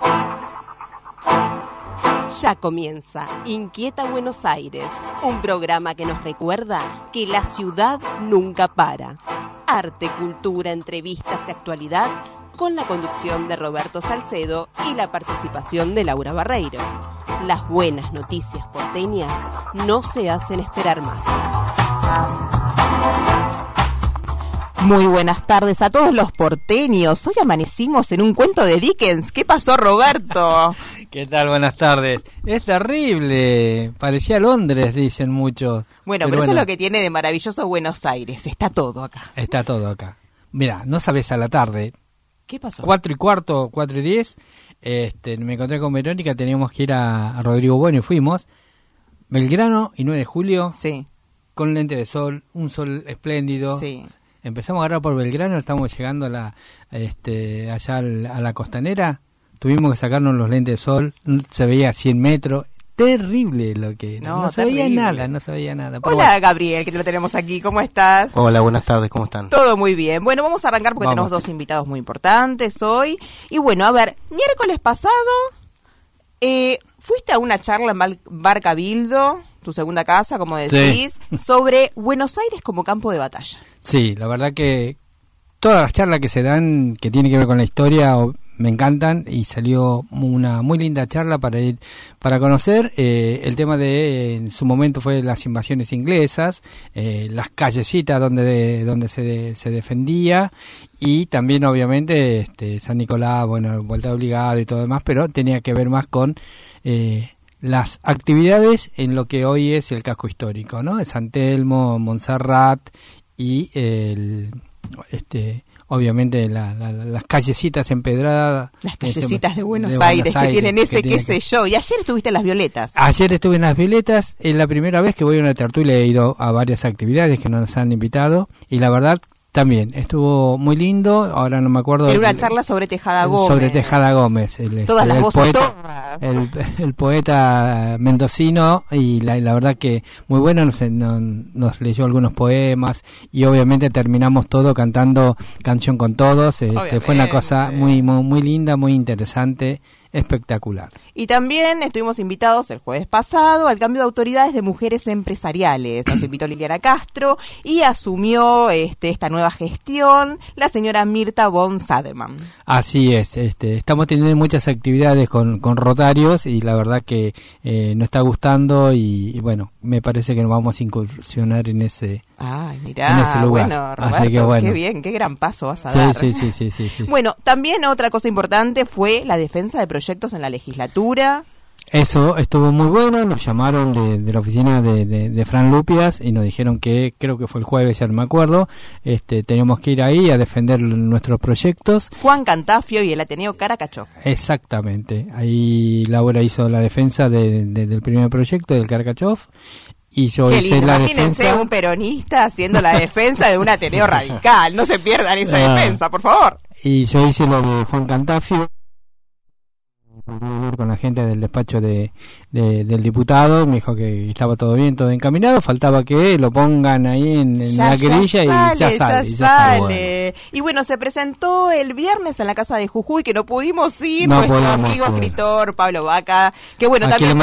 Ya comienza Inquieta Buenos Aires, un programa que nos recuerda que la ciudad nunca para. Arte, cultura, entrevistas y actualidad, con la conducción de Roberto Salcedo y la participación de Laura Barreiro. Las buenas noticias porteñas no se hacen esperar más. Muy buenas tardes a todos los porteños. Hoy amanecimos en un cuento de Dickens. ¿Qué pasó, Roberto? ¿Qué tal? Buenas tardes. Es terrible. Parecía Londres, dicen muchos. Bueno, pero eso es lo que tiene de maravilloso Buenos Aires. Está todo acá. Está todo acá. Mira, no sabes, a la tarde. ¿Qué pasó? 4:15, 4:10. Me encontré con Verónica. Teníamos que ir a Rodrigo Bueno y fuimos. Belgrano y 9 de julio. Sí. Con lente de sol. Un sol espléndido. Sí. Empezamos a agarrar por Belgrano. Estamos llegando allá a la costanera. Tuvimos que sacarnos los lentes de sol, se veía a 100 metros, terrible lo que... No se veía nada. Hola, bueno. Gabriel, que te lo tenemos aquí, ¿cómo estás? Hola, buenas tardes, ¿cómo están? Todo muy bien. Bueno, vamos a arrancar porque tenemos dos invitados muy importantes hoy. Y bueno, a ver, miércoles pasado, fuiste a una charla en Bar Cabildo, tu segunda casa, como decís, sí, sobre Buenos Aires como campo de batalla. Sí, la verdad que todas las charlas que se dan, que tienen que ver con la historia... me encantan, y salió una muy linda charla para conocer el tema de, en su momento fue las invasiones inglesas, las callecitas donde se defendía, y también obviamente San Nicolás, bueno, vuelta obligada y todo demás, pero tenía que ver más con las actividades en lo que hoy es el casco histórico, ¿no? El San Telmo, Montserrat y obviamente las callecitas empedradas. Las callecitas de Buenos Aires, que tienen ese qué sé yo. Y ayer estuviste en Las Violetas. Ayer estuve en Las Violetas. Es la primera vez que voy a una tertulia. He ido a varias actividades que nos han invitado. Y la verdad, también estuvo muy lindo. Ahora no me acuerdo. Era una charla sobre Tejada Gómez. Sobre Tejada Gómez. Todas las voces, todas. El poeta mendocino, y la verdad que muy bueno, nos leyó algunos poemas, y obviamente terminamos todo cantando Canción con Todos. Fue una cosa muy, muy, muy linda, muy interesante, espectacular. Y también estuvimos invitados el jueves pasado al cambio de autoridades de mujeres empresariales. Nos invitó Liliana Castro y asumió esta nueva gestión la señora Mirta von Saderman. Así es, estamos teniendo muchas actividades con Rotarios, y la verdad que nos está gustando, y bueno, me parece que nos vamos a incursionar en ese lugar. Bueno, Roberto, así que, bueno, qué bien, qué gran paso vas a dar. Sí. Bueno, también otra cosa importante fue la defensa de proyectos en la legislatura. Eso estuvo muy bueno. Nos llamaron de la oficina de Fran Lupias y nos dijeron que, creo que fue el jueves, ya no me acuerdo, teníamos que ir ahí a defender nuestros proyectos. Juan Cantafio y el Ateneo Caracachov. Exactamente, ahí Laura hizo la defensa del primer proyecto del Caracachov, y yo hice la defensa. Imagínense un peronista haciendo la defensa de un Ateneo radical. No se pierdan esa defensa, por favor. Y yo hice lo de Juan Cantafio con la gente del despacho del diputado. Me dijo que estaba todo bien, todo encaminado, faltaba que lo pongan ahí en la grilla, y ya sale. Y bueno, se presentó el viernes en la casa de Jujuy, que no pudimos ir, nuestro amigo escritor Pablo Vaca, que bueno, también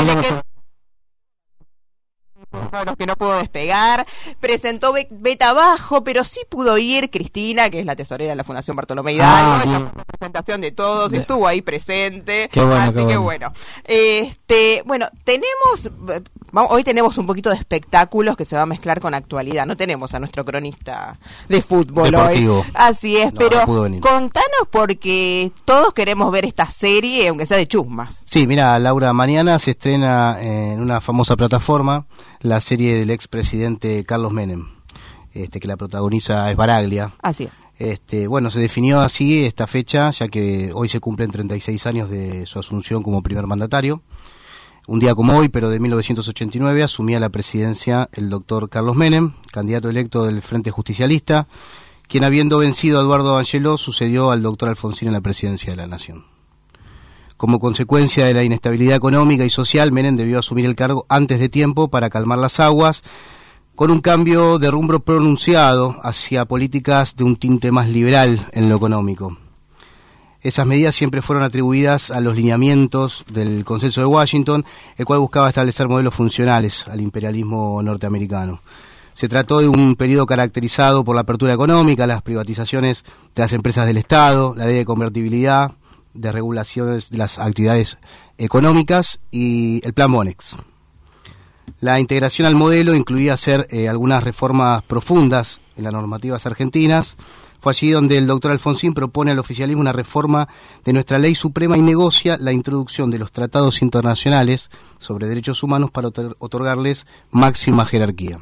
los que no pudo despegar, presentó Beta Bajo, pero sí pudo ir Cristina, que es la tesorera de la Fundación Bartolomé Hidalgo. Ella fue la presentación de todos, estuvo ahí presente, así que bueno. Bueno, hoy tenemos un poquito de espectáculos que se va a mezclar con actualidad. No tenemos a nuestro cronista de fútbol deportivo hoy. Así es, pero contanos, porque todos queremos ver esta serie, aunque sea de chusmas. Sí, mira, Laura, mañana se estrena en una famosa plataforma la serie del expresidente Carlos Menem, que la protagoniza Esbaraglia. Así es. Bueno, se definió así esta fecha, ya que hoy se cumplen 36 años de su asunción como primer mandatario. Un día como hoy, pero de 1989, asumía la presidencia el doctor Carlos Menem, candidato electo del Frente Justicialista, quien, habiendo vencido a Eduardo Angeló, sucedió al doctor Alfonsín en la presidencia de la Nación. Como consecuencia de la inestabilidad económica y social, Menem debió asumir el cargo antes de tiempo para calmar las aguas, con un cambio de rumbo pronunciado hacia políticas de un tinte más liberal en lo económico. Esas medidas siempre fueron atribuidas a los lineamientos del Consenso de Washington, el cual buscaba establecer modelos funcionales al imperialismo norteamericano. Se trató de un periodo caracterizado por la apertura económica, las privatizaciones de las empresas del Estado, la ley de convertibilidad, de regulaciones de las actividades económicas y el Plan Bonex. La integración al modelo incluía hacer algunas reformas profundas en las normativas argentinas. Fue allí donde el doctor Alfonsín propone al oficialismo una reforma de nuestra ley suprema y negocia la introducción de los tratados internacionales sobre derechos humanos para otorgarles máxima jerarquía.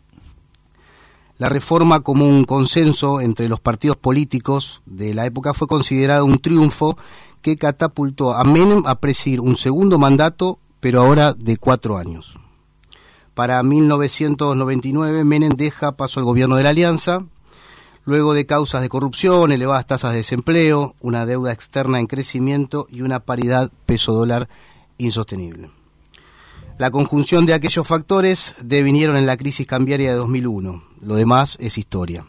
La reforma, como un consenso entre los partidos políticos de la época, fue considerada un triunfo que catapultó a Menem a presidir un segundo mandato, pero ahora de 4 años. Para 1999, Menem deja paso al gobierno de la Alianza, luego de causas de corrupción, elevadas tasas de desempleo, una deuda externa en crecimiento y una paridad peso-dólar insostenible. La conjunción de aquellos factores devinieron en la crisis cambiaria de 2001. Lo demás es historia.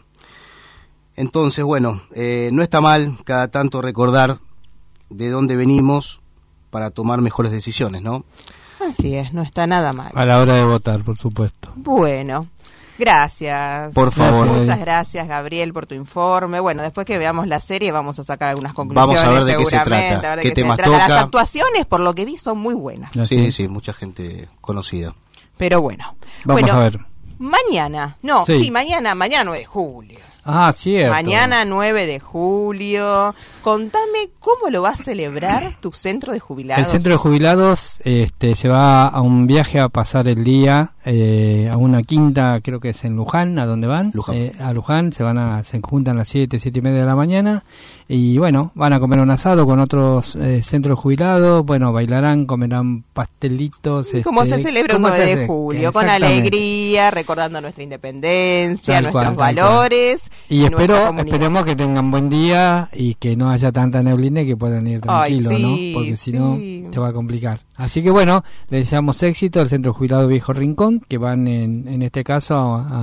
Entonces, bueno, no está mal cada tanto recordar de dónde venimos para tomar mejores decisiones, ¿no? Así es, no está nada mal. A la hora de votar, por supuesto. Bueno, gracias. Por favor. Muchas gracias, Gabriel, por tu informe. Bueno, después que veamos la serie vamos a sacar algunas conclusiones. Vamos a ver de qué se trata, qué temas toca. Las actuaciones, por lo que vi, son muy buenas. Sí, mucha gente conocida. Pero bueno. Vamos a ver. Mañana, mañana 9 de julio. Ah, cierto. Mañana 9 de julio. Contame cómo lo va a celebrar tu centro de jubilados. El centro de jubilados se va a un viaje a pasar el día a una quinta, creo que es en Luján, a donde van. A Luján, se juntan a las 7:30 de la mañana y bueno, van a comer un asado con otros centros jubilados, bueno, bailarán, comerán pastelitos. ¿Cómo se celebra el 9 de julio? Con alegría, recordando nuestra independencia, nuestros valores. Y esperemos que tengan buen día y que no haya tanta neblina y que puedan ir tranquilos, ¿no? Porque si no, te va a complicar. Así que bueno, le deseamos éxito al Centro Jubilado Viejo Rincón, que van en este caso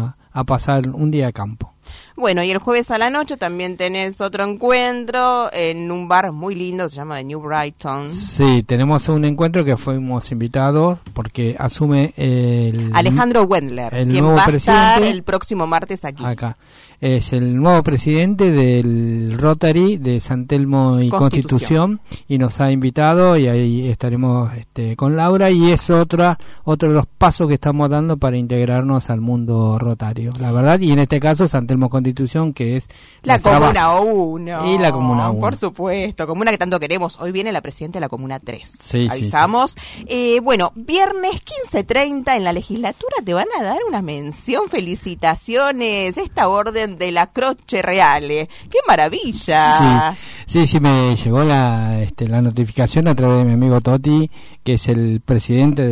a pasar un día de campo. Bueno, y el jueves a la noche también tenés otro encuentro en un bar muy lindo, se llama The New Brighton. Sí, tenemos un encuentro que fuimos invitados porque asume Alejandro Wendler, quien va a estar el próximo martes aquí. Acá. Es el nuevo presidente del Rotary de San Telmo y Constitución y nos ha invitado y ahí estaremos con Laura y es otro de los pasos que estamos dando para integrarnos al mundo rotario, la verdad, y en este caso San Telmo Constitución, que es la Comuna 1. Y la Comuna 1. Por supuesto, comuna que tanto queremos. Hoy viene la presidenta de la Comuna 3. Sí, avisamos. Sí. Bueno, viernes 15:30 en la legislatura te van a dar una mención. Felicitaciones. Esta orden de la Croce Reale. ¡Qué maravilla! Sí, me llegó la notificación a través de mi amigo Toti, que es el presidente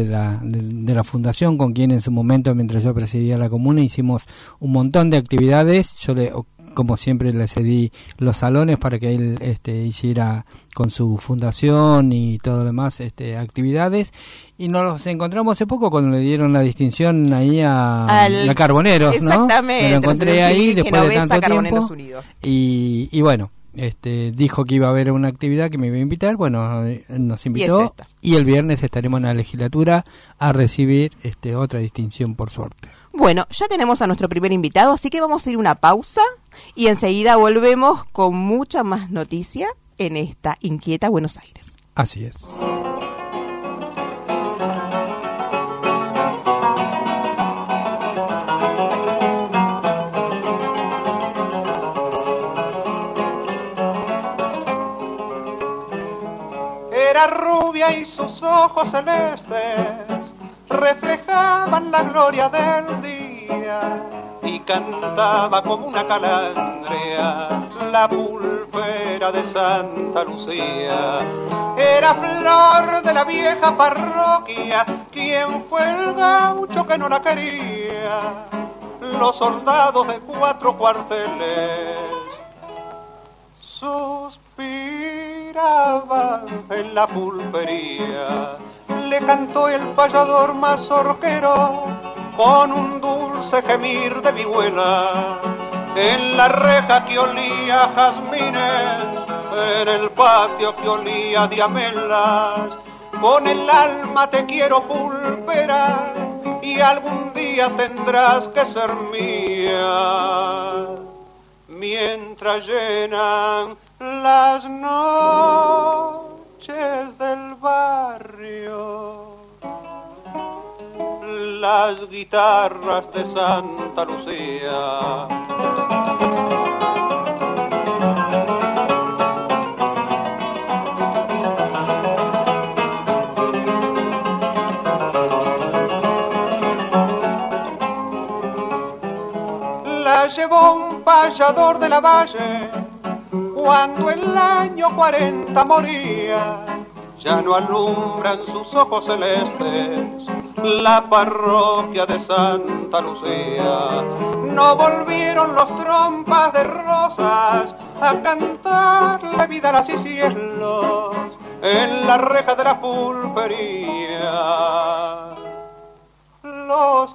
de la fundación, con quien en su momento, mientras yo presidía la comuna, hicimos un montón de actividades. Yo como siempre le cedí los salones para que él hiciera con su fundación y todo lo demás actividades, y nos encontramos hace poco cuando le dieron la distinción ahí a Carboneros, exactamente, ¿no? Me lo encontré ahí después de tanto tiempo Unidos. Y bueno, dijo que iba a haber una actividad que me iba a invitar, bueno, nos invitó y el viernes estaremos en la legislatura a recibir otra distinción, por suerte. Bueno, ya tenemos a nuestro primer invitado, así que vamos a ir a una pausa y enseguida volvemos con mucha más noticia en esta inquieta Buenos Aires. Así es. Era rubia y sus ojos celestes reflejaban la gloria del día y cantaba como una calandria la pulpera de Santa Lucía. Era flor de la vieja parroquia, quien fue el gaucho que no la quería. Los soldados de 4 cuarteles suspiraban en la pulpería. Le cantó el payador mazorquero con un dulce gemir de vihuela. En la reja que olía a jazmines en el patio que olía a diamelas, con el alma te quiero pulperar y algún día tendrás que ser mía. Mientras llenan las noches del barrio las guitarras de Santa Lucía. La llevó un payador de la Valle cuando el año 40 moría. Ya no alumbran sus ojos celestes la parroquia de Santa Lucía. No volvieron los trompas de rosas a cantarle vida a las y cielos en la reja de la pulpería. Los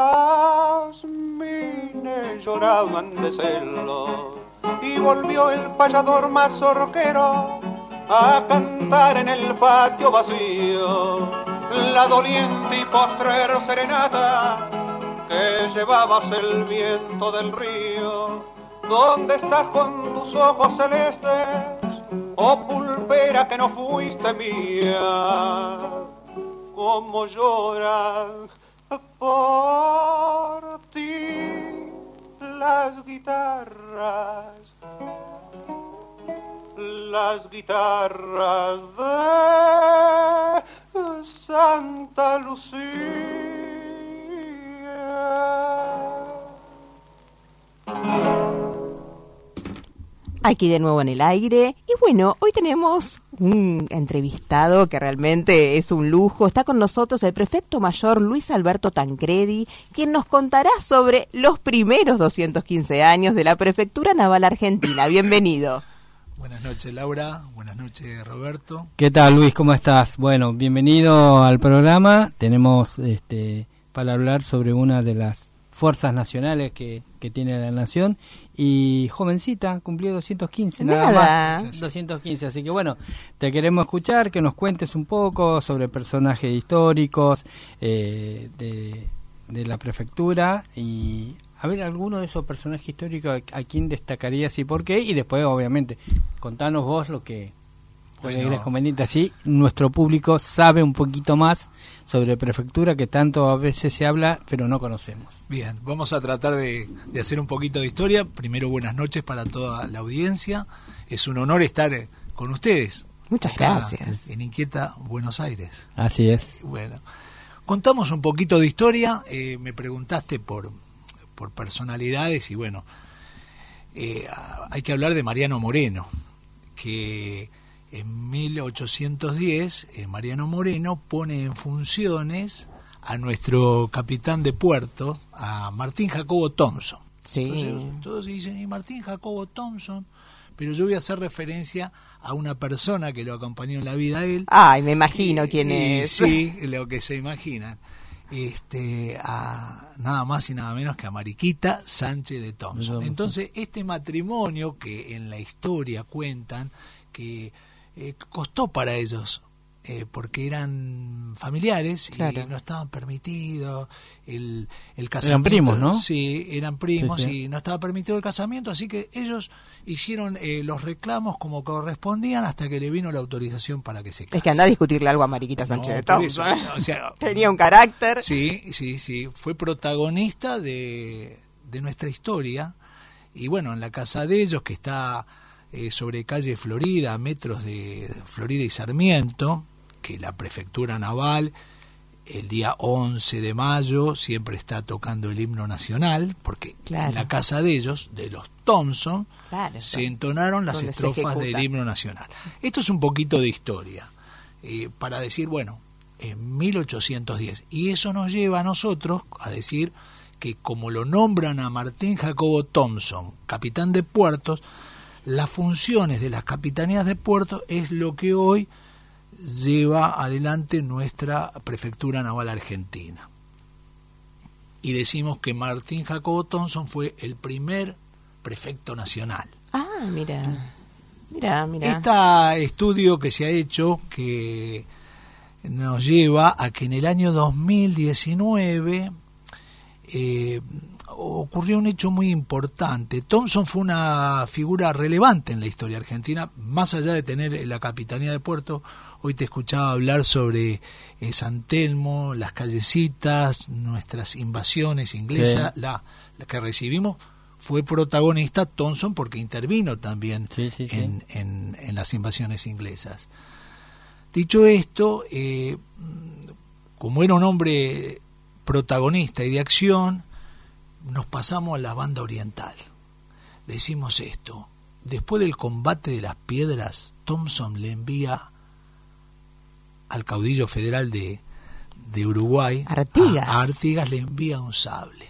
jazmines lloraban de celos y volvió el payador mazorquero a cantar en el patio vacío la doliente y postrer serenata que llevabas el viento del río. ¿Dónde estás con tus ojos celestes, oh pulpera que no fuiste mía? Cómo lloran por ti las guitarras de Santa Lucía. Aquí de nuevo en el aire. Y bueno, hoy tenemos un entrevistado que realmente es un lujo. Está con nosotros el prefecto mayor Luis Alberto Tancredi, quien nos contará sobre los primeros 215 años de la Prefectura Naval Argentina. Bienvenido. Buenas noches, Laura. Buenas noches, Roberto. ¿Qué tal, Luis? ¿Cómo estás? Bueno, bienvenido al programa. Tenemos para hablar sobre una de las fuerzas nacionales que tiene la nación. Y jovencita, cumplió 215, nada más. 215, así que bueno, te queremos escuchar, que nos cuentes un poco sobre personajes históricos de la prefectura y a ver alguno de esos personajes históricos a quién destacarías y por qué, y después obviamente contanos vos lo que es conveniente, así nuestro público sabe un poquito más sobre prefectura que tanto a veces se habla pero no conocemos. Bien, vamos a tratar de hacer un poquito de historia. Primero, buenas noches para toda la audiencia. Es un honor estar con ustedes. Muchas gracias. En Inquieta, Buenos Aires. Así es. Bueno, contamos un poquito de historia. Me preguntaste por personalidades y bueno, hay que hablar de Mariano Moreno, que en 1810 Mariano Moreno pone en funciones a nuestro capitán de puerto, a Martín Jacobo Thompson. Sí. Entonces, todos dicen, ¿y Martín Jacobo Thompson? Pero yo voy a hacer referencia a una persona que lo acompañó en la vida a él. Ay, me imagino quién es. Sí, lo que se imaginan. A nada más y nada menos que a Mariquita Sánchez de Thompson. Entonces, este matrimonio que en la historia cuentan que costó para ellos, porque eran familiares, claro, y no estaban permitidos el casamiento. Eran primos, ¿no? Sí, eran primos, sí. Y no estaba permitido el casamiento, así que ellos hicieron los reclamos como correspondían hasta que le vino la autorización para que se case. Es que anda a discutirle algo a Mariquita Sánchez de Thompson. O sea, tenía un carácter. Sí, fue protagonista de nuestra historia. Y bueno, en la casa de ellos, que está sobre calle Florida, a metros de Florida y Sarmiento, que la prefectura naval el día 11 de mayo siempre está tocando el himno nacional, porque claro, en la casa de ellos, de los Thompson, claro, se entonaron las estrofas del himno nacional. Esto es un poquito de historia, para decir, bueno, en 1810, y eso nos lleva a nosotros a decir que como lo nombran a Martín Jacobo Thompson, capitán de puertos, las funciones de las capitanías de puertos es lo que hoy lleva adelante nuestra Prefectura Naval Argentina. Y decimos que Martín Jacobo Thompson fue el primer prefecto nacional. Ah, mira. Mira. Este estudio que se ha hecho, que nos lleva a que en el año 2019 ocurrió un hecho muy importante. Thompson fue una figura relevante en la historia argentina, más allá de tener la capitanía de puerto. Hoy te escuchaba hablar sobre San Telmo, las callecitas, nuestras invasiones inglesas, la que recibimos. Fue protagonista Thompson porque intervino también en las invasiones inglesas. Dicho esto, como era un hombre protagonista y de acción, nos pasamos a la banda oriental. Decimos esto: después del combate de las piedras, Thompson le al caudillo federal de Uruguay, Artigas. a Artigas le envía un sable.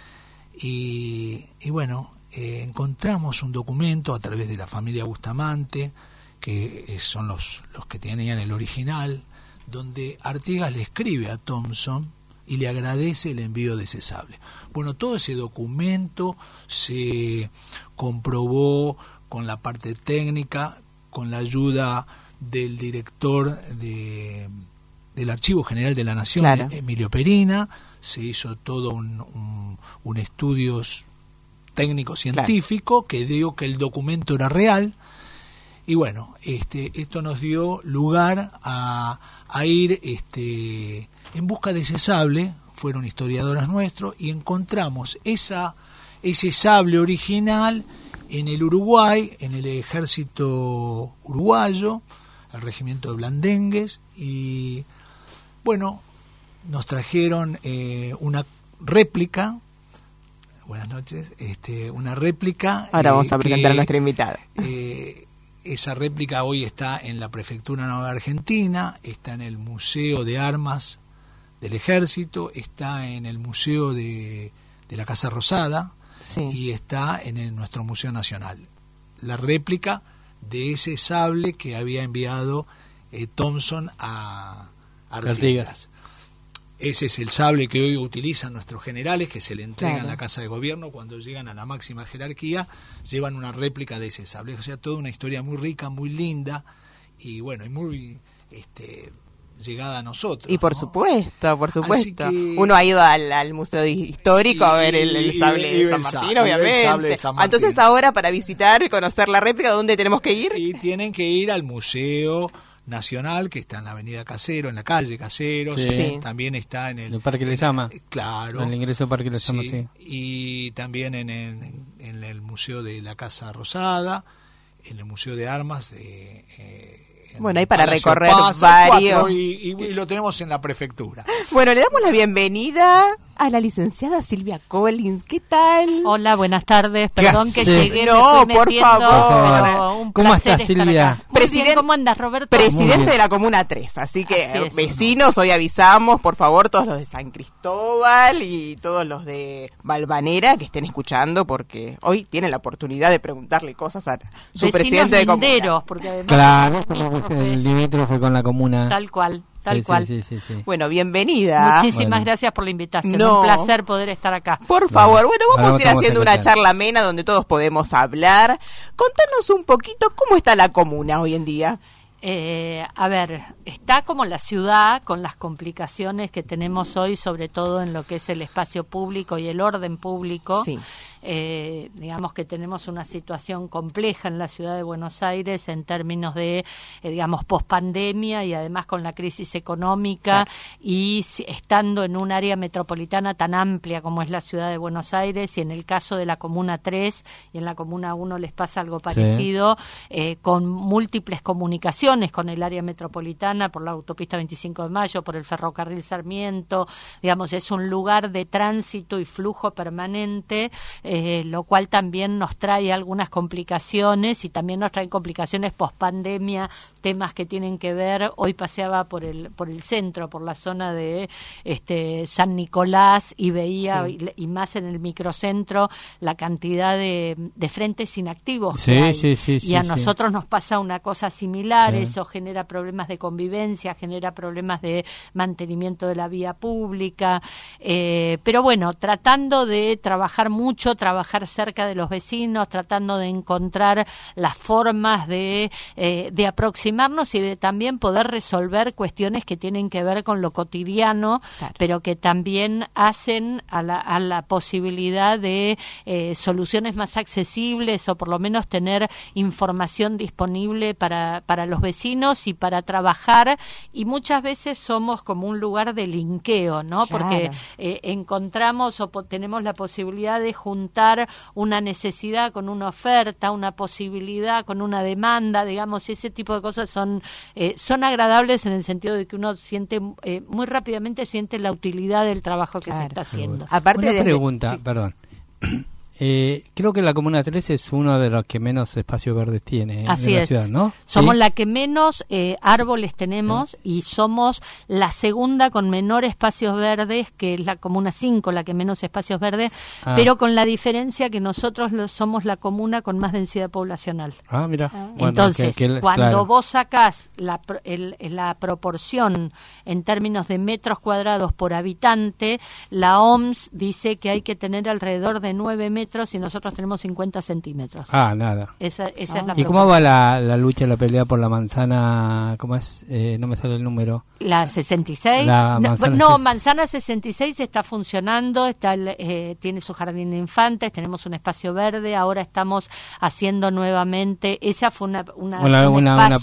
Y bueno, encontramos un documento a través de la familia Bustamante, que son los que tenían el original, donde Artigas le escribe a Thompson y le agradece el envío de ese sable. Bueno, todo ese documento se comprobó con la parte técnica, con la ayuda del director del Archivo General de la Nación, claro, Emilio Perina. Se hizo todo un estudio técnico científico, claro, que dio que el documento era real. Y bueno, esto nos dio lugar a ir en busca de ese sable. Fueron historiadores nuestros y encontramos ese sable original en el Uruguay, en el ejército uruguayo, el regimiento de Blandengues. Y bueno, nos trajeron una réplica. Buenas noches. Una réplica. Ahora vamos a presentar a nuestra invitada. Esa réplica hoy está en la Prefectura Nueva Argentina, está en el Museo de Armas del Ejército, está en el Museo de la Casa Rosada, sí, y está en nuestro Museo Nacional. La réplica de ese sable que había enviado Thompson a Artigas. Ese es el sable que hoy utilizan nuestros generales, que se le entregan, claro, a la Casa de Gobierno cuando llegan a la máxima jerarquía, llevan una réplica de ese sable. O sea, toda una historia muy rica, muy linda y bueno, y muy llegada a nosotros. Y por ¿no? supuesto. Uno ha ido al Museo Histórico a ver el sable de San Martín, obviamente. El sable de San Martín. Entonces ahora, para visitar y conocer la réplica, ¿dónde tenemos que ir? Y tienen que ir al Museo Nacional, que está en la avenida Casero, en la calle Caseros, sí, también está en el Parque Lezama, claro, en el ingreso del Parque Lezama, sí, sí, y también en el Museo de la Casa Rosada, en el Museo de Armas bueno, hay para Palacio recorrer Paz, varios y lo tenemos en la prefectura. Bueno, le damos la bienvenida a la licenciada Silvia Collins. ¿Qué tal? Hola, buenas tardes. Perdón que llegué. No, por favor. Un ¿Cómo placer estás, Silvia? Acá. Muy bien, ¿cómo andas, Roberto? Presidente de la Comuna 3, así que vecinos, hoy avisamos, por favor, todos los de San Cristóbal y todos los de Valvanera que estén escuchando, porque hoy tienen la oportunidad de preguntarle cosas a su presidente de Comuna. Porque además, claro, el limítrofe con la comuna. Tal cual. Sí. Bueno, bienvenida. Muchísimas gracias por la invitación. Un placer poder estar acá. Por favor, bueno, vamos a ir haciendo una charla amena donde todos podemos hablar. Contanos un poquito cómo está la comuna hoy en día. A ver, está como la ciudad, con las complicaciones que tenemos hoy, sobre todo en lo que es el espacio público y el orden público. Sí. Digamos que tenemos una situación compleja en la ciudad de Buenos Aires en términos de, digamos, pospandemia y además con la crisis económica, claro, y estando en un área metropolitana tan amplia como es la ciudad de Buenos Aires, y en el caso de la Comuna 3 y en la Comuna 1 les pasa algo parecido, sí, con múltiples comunicaciones con el área metropolitana por la autopista 25 de Mayo, por el ferrocarril Sarmiento, digamos, es un lugar de tránsito y flujo permanente, lo cual también nos trae algunas complicaciones y también nos trae complicaciones post-pandemia, temas que tienen que ver, hoy paseaba por el centro, por la zona de San Nicolás y veía, sí, y más en el microcentro, la cantidad de frentes inactivos que hay. Sí, y a nosotros nos pasa una cosa similar, sí, eso genera problemas de convivencia, genera problemas de mantenimiento de la vía pública, pero bueno, tratando de trabajar mucho trabajar cerca de los vecinos, tratando de encontrar las formas de aproximarnos y de también poder resolver cuestiones que tienen que ver con lo cotidiano, claro, pero que también hacen a la posibilidad de soluciones más accesibles, o por lo menos tener información disponible para los vecinos y para trabajar. Y muchas veces somos como un lugar de linkeo, ¿no? Claro. Porque encontramos o tenemos la posibilidad de juntar una necesidad con una oferta, una posibilidad con una demanda, digamos, ese tipo de cosas son agradables en el sentido de que uno siente muy rápidamente siente la utilidad del trabajo que se está haciendo. Aparte una pregunta, sí. Perdón. Creo que la Comuna 3 es uno de los que menos espacios verdes tiene en la ciudad, ¿no? Somos ¿sí? la que menos árboles tenemos, y somos la segunda con menor espacios verdes, que es la Comuna 5, la que menos espacios verdes, pero con la diferencia que nosotros somos la comuna con más densidad poblacional. Mira. Bueno, entonces, cuando vos sacás la proporción en términos de metros cuadrados por habitante, la OMS dice que hay que tener alrededor de 9 metros y nosotros tenemos 50 centímetros. Nada. Esa es la ¿Y cómo va la lucha, la pelea por la manzana? ¿Cómo es? No me sale el número. La 66. Manzana 66 está funcionando, tiene su jardín de infantes, tenemos un espacio verde, ahora estamos haciendo nuevamente, esa fue una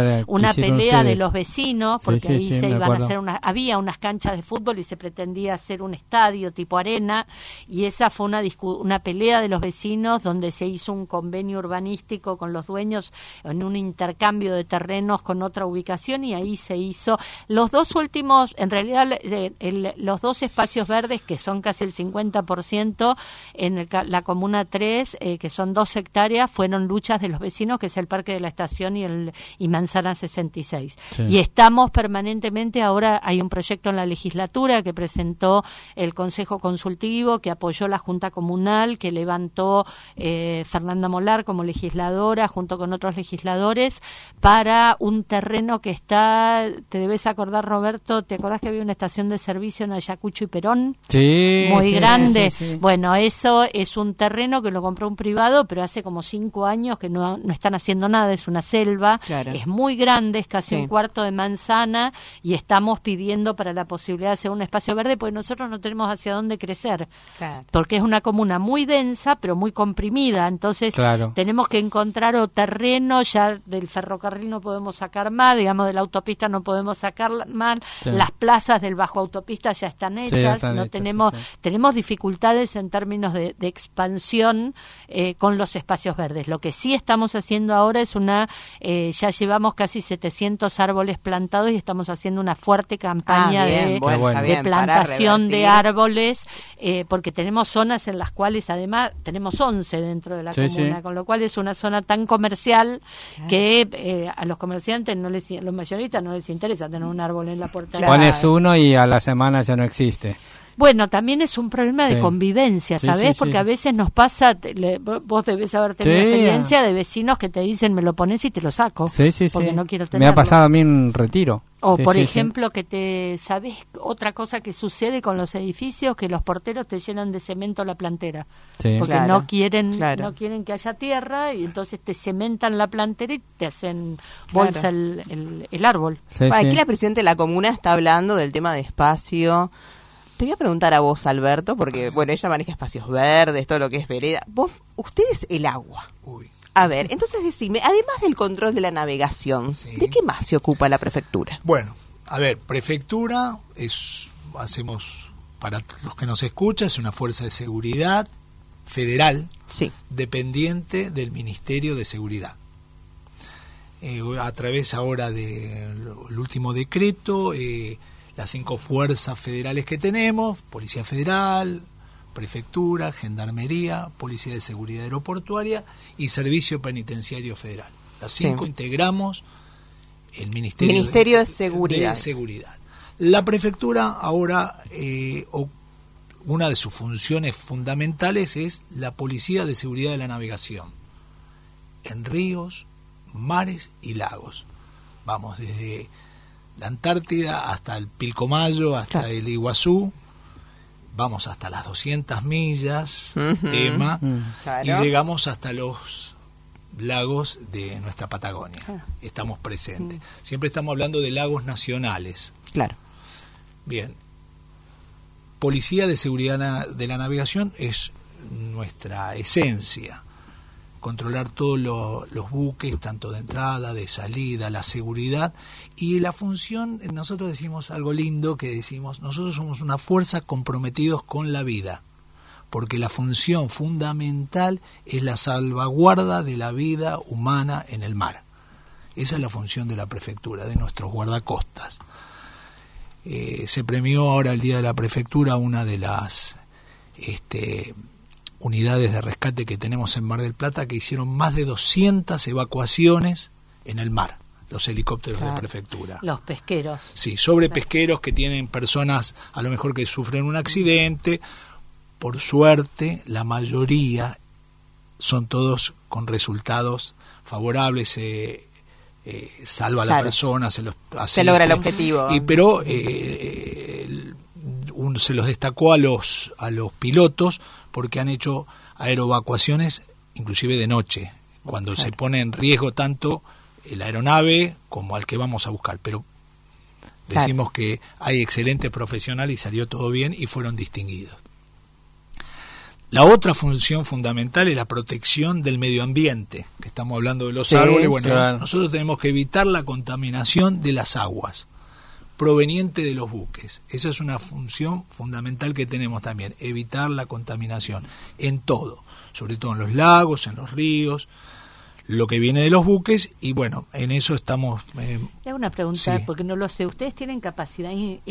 pelea de los vecinos, porque ahí se iban a hacer había unas canchas de fútbol y se pretendía hacer un estadio tipo arena, y esa fue una pelea de los vecinos donde se hizo un convenio urbanístico con los dueños en un intercambio de terrenos con otra ubicación, y ahí se hizo los dos últimos, en realidad los dos espacios verdes que son casi el 50% en la Comuna 3, que son 2 hectáreas, fueron luchas de los vecinos, que es el Parque de la Estación y Manzana 66. Sí. Y estamos permanentemente, ahora hay un proyecto en la legislatura que presentó el Consejo Consultivo, que apoyó la Junta Comunal, que levantó Fernanda Molar como legisladora junto con otros legisladores, para un terreno que está, te debes acordar, Roberto, ¿te acordás que había una estación de servicio en Ayacucho y Perón? Sí. Muy grande. Sí. Bueno, eso es un terreno que lo compró un privado, pero hace como 5 años que no están haciendo nada, es una selva, claro, es muy grande, es casi un cuarto de manzana, y estamos pidiendo para la posibilidad de hacer un espacio verde, porque nosotros no tenemos hacia dónde crecer, claro, porque es una comuna muy densa, pero muy comprimida, entonces claro, tenemos que encontrar terreno, ya del ferrocarril no podemos sacar más, digamos, de la autopista no podemos sacar más, las plazas del bajo autopista ya están hechas, tenemos dificultades en términos de expansión con los espacios verdes. Lo que sí estamos haciendo ahora es ya llevamos casi 700 árboles plantados y estamos haciendo una fuerte campaña de plantación de árboles, porque tenemos zonas en las cuales además tenemos 11 dentro de la comuna, con lo cual es una zona tan comercial que a los comerciantes, los mayoristas no les interesa tener un árbol en la puerta. Pones uno y a la semana ya no existe. Bueno, también es un problema de convivencia, ¿sabés? Porque a veces nos pasa, vos debés haber tenido experiencia de vecinos que te dicen, me lo pones y te lo saco, porque no quiero tenerlo. Me ha pasado a mí en Retiro. O por ejemplo, que ¿sabés otra cosa que sucede con los edificios? Que los porteros te llenan de cemento la plantera, porque no quieren que haya tierra, y entonces te cementan la plantera y te hacen bolsa el árbol. Aquí la presidenta de la comuna está hablando del tema de espacio. Te voy a preguntar a vos, Alberto, porque, bueno, ella maneja espacios verdes, todo lo que es vereda. Ustedes el agua. Uy. A ver, entonces decime, además del control de la navegación, ¿de qué más se ocupa la prefectura? Bueno, a ver, prefectura hacemos, para los que nos escuchan, es una fuerza de seguridad federal, dependiente del Ministerio de Seguridad. A través ahora del último decreto, las 5 fuerzas federales que tenemos, Policía Federal, Prefectura, Gendarmería, Policía de Seguridad Aeroportuaria y Servicio Penitenciario Federal. Las 5 integramos el Ministerio de Seguridad. La Prefectura ahora, una de sus funciones fundamentales es la Policía de Seguridad de la Navegación en ríos, mares y lagos. Vamos desde la Antártida hasta el Pilcomayo, hasta el Iguazú, vamos hasta las 200 millas, Claro. y llegamos hasta los lagos de nuestra Patagonia. Estamos presentes. Siempre estamos hablando de lagos nacionales. Claro. Bien. Policía de Seguridad de la Navegación es nuestra esencia. Controlar todos los buques, tanto de entrada, de salida, la seguridad. Y la función, nosotros decimos algo lindo, que decimos, nosotros somos una fuerza comprometidos con la vida, porque la función fundamental es la salvaguarda de la vida humana en el mar. Esa es la función de la prefectura, de nuestros guardacostas. Se premió ahora el día de la prefectura una de las unidades de rescate que tenemos en Mar del Plata, que hicieron más de 200 evacuaciones en el mar, los helicópteros de prefectura. Los pesqueros. Sí, sobre pesqueros que tienen personas a lo mejor que sufren un accidente. Por suerte, la mayoría son todos con resultados favorables, salva a la persona, se logra el objetivo. Pero se los destacó a los pilotos porque han hecho aeroevacuaciones inclusive de noche, cuando se pone en riesgo tanto la aeronave como al que vamos a buscar. Pero decimos que hay excelentes profesionales y salió todo bien y fueron distinguidos. La otra función fundamental es la protección del medio ambiente, que estamos hablando de los árboles. Bueno, nosotros tenemos que evitar la contaminación de las aguas proveniente de los buques. Esa es una función fundamental que tenemos también, evitar la contaminación en todo, sobre todo en los lagos, en los ríos, lo que viene de los buques, y bueno, en eso estamos... Le hago una pregunta, porque no lo sé. ¿Ustedes tienen capacidad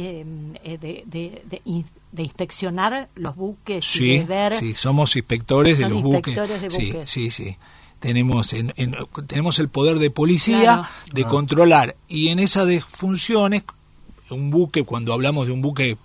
de inspeccionar los buques? Y de ver... Sí, somos inspectores de los buques. De buques. Sí. Tenemos el poder de policía, de controlar, y en esas funciones, un buque, cuando hablamos de un buque,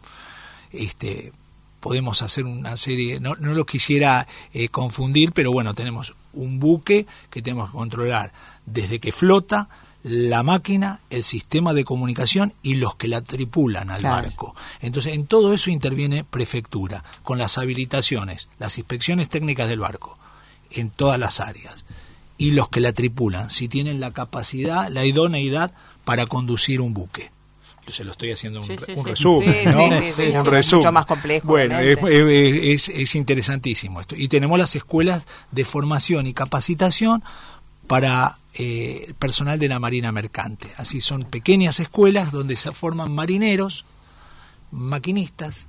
podemos hacer una serie, no lo quisiera confundir, pero bueno, tenemos un buque que tenemos que controlar desde que flota, la máquina, el sistema de comunicación y los que la tripulan al barco. Entonces, en todo eso interviene prefectura, con las habilitaciones, las inspecciones técnicas del barco, en todas las áreas, y los que la tripulan, si tienen la capacidad, la idoneidad para conducir un buque. Se lo estoy haciendo un resumen, ¿no? Un resumen. Mucho más complejo. Bueno, es interesantísimo esto. Y tenemos las escuelas de formación y capacitación para personal de la Marina Mercante. Así son pequeñas escuelas donde se forman marineros, maquinistas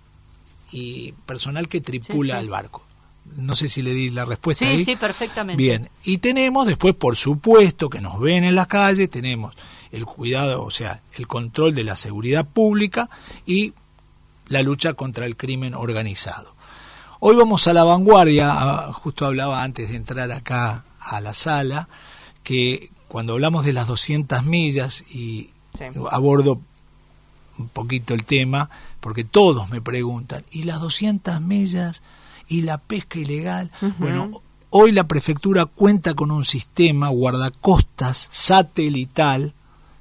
y personal que tripula el barco. No sé si le di la respuesta ahí. Sí, perfectamente. Bien, y tenemos después, por supuesto, que nos ven en la calle, tenemos el cuidado, o sea, el control de la seguridad pública y la lucha contra el crimen organizado. Hoy vamos a la vanguardia, justo hablaba antes de entrar acá a la sala, que cuando hablamos de las 200 millas, y abordo un poquito el tema, porque todos me preguntan, ¿y las 200 millas y la pesca ilegal? Bueno, hoy la prefectura cuenta con un sistema guardacostas satelital